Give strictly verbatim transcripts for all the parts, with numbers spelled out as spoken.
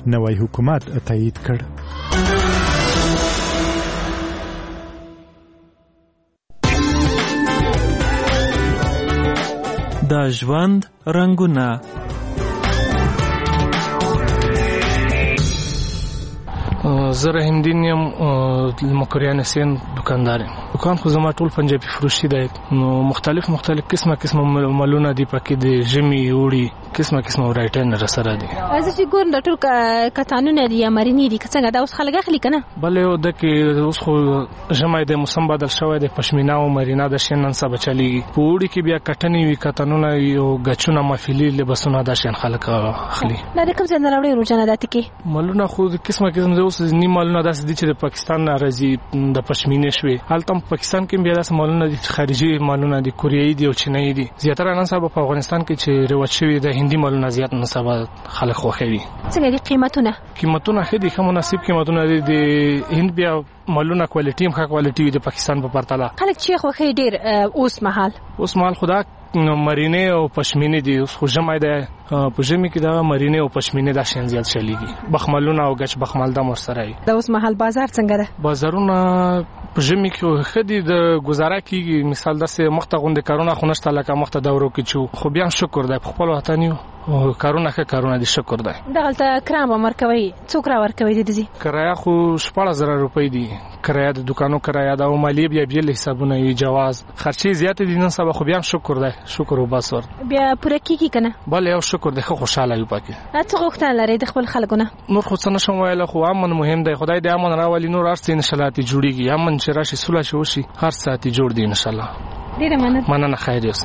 نوی حکومت تایید کړ. د ژوند رنګونه. زه رحمدین یم، مکریان حسین دکاندار یم. دکان خو زما ټول پنجابي فروشي دی، نو مختلف مختلف قسمه قسمه مالونه دي پکې، د ژمي وړي قسمه قسمه ورایټین سره دي. از چې ګور د ټول کتانونه دي یا مرینی دي څنګه دا اوس خلک اخلي کنه؟ بلې او د کې اوس خو ژمي د موسم بدل شوی د پشمینا او مرینا د شینن سبا چلیږي. په وړي کې بیا کټنی وی کتانونه یو غچونه مفیلی لباسونه د شین خلک اخلي. دا کوم څه نه راوړي روزانه دات کې مالونه خو قسمه قسمه اوس نیم مالونه داسې دي چې د پاکستان نه راځي، د پشمینې شوي. هلته پاکستان کې بیا داسې مالونه دي خارجي مالونه دي، کوریایي دي او چینایي دي. زیاتره نن سبا په افغانستان کې چې رواج شوي د هندي مالونه زیات نن سبا خلک خوښوي. څنګه دي قیمتونه؟ قیمتونه ښه دي، ښه مناسب قیمتونه دي. د هند بیا مالونه کوالټي هم ښه کوالټي وي د پاکستان په پرتله. خلک چې خوښي ډیر اوس مهال اوس مهال خدا مرینه او پشمینه دي. اوس خو ژمی ده، په ژمي کې دا مرینه او پشمینه دا شین زیات چلیږي. بخملونه او غچ بخمل د مر سره وي. دا اوس مهال بازار څنګه ده؟ بازارونه په ژمي کې خدي د گزاره کیږي. مثال داسې مخته غونډه کارونه خو نشته لکه مخته دورو کې چو. خو بیا شکر ده په خپل وطن یو کارونه ښه کارونه دي، شکر ده. دغلته کرام ورکوي څوک را ورکوي دي؟ کرایه خو شپږ زره روپۍ دي، کرایه د دکانو کرایه دا او مالی بیا بیل حسابونه یې جواز خرچي زیات دي. نن سبا خو بیا شکر ده، شکر وباس ور بیا پوره کیږي کنه؟ بله یو شکر ده، خو خوشاله یو پکې. اته غوښتنه لري د خپل خلکونه؟ نور خو څه نشم ویل، خو امن مهم دی. خدای دې امن راولي، نور ارڅ ان شاء الله تی جوړیږي. امن چې راشي سوله شي وشي هر ساعت جوړ دی ان شاء الله. ډیره مننه. مننه، خیر اوسه.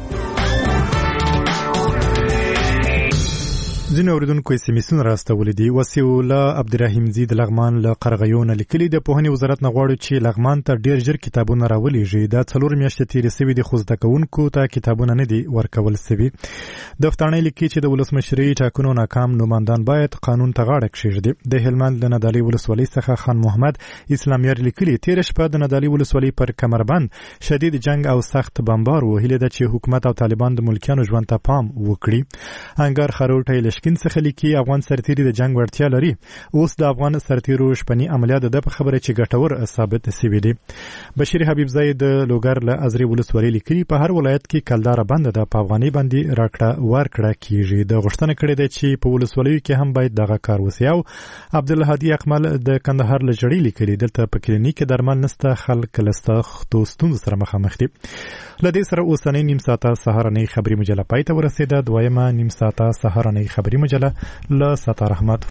ځینې اوریدونکو یې سیمسون راستولې دي. وسیع الله عبدالرحیم زی د لغمان له قرغیونه لیکلي د پوهنې وزارت نه غواړي چې لغمان ته ډیر ژر کتابونه راولېږي. دا څلور میاشتې تیرې سوي دي خو زده کوونکو ته کتابونه نه دي ورکول سوي. د پښتانه لیکي چې د ولسمشرۍ ټاکنو ناکام نوماندان باید قانون ته غاړه کښېږدي. د هلمند د نادعلي ولسوالۍ څخه خان محمد اسلامیار لیکلي تیره شپه د نادعلي ولسوالۍ پر کمربند شدید جنگ او سخت بمبار و. هیله ده چې حکومت او طالبان د ملکیانو ژوند ته پام وکړي. انګار خروټی لشکین څخه لیکي افغان سرتیري د جنگ وړتیا لري. اوس د افغان سرتیرو شپنی عملیات د په خبره چې ګټور ثابت شوي دي. بشیر حبیب زای د لوګر له ازري ولسوالۍ لیکلي په هر ولایت کې کلدار بند ده، په افغاني باندې راکړه ورکړه کیږي. د غوښتنه کړې ده چې په ولسوالیو کې هم باید دغه کار وشي. او عبدالهادي اکمل د کندهار له جړۍ لیکلي دلته په کلینیک درمل نسته، خلک له سختو ستونزو سره مخامخ دي. له دې سره اوسنۍ نیم ساعته سهارنۍ خبري مجله پای ته ورسېده. دویمه نیم ساعته سهارنۍ خبري مجله له ستار احمد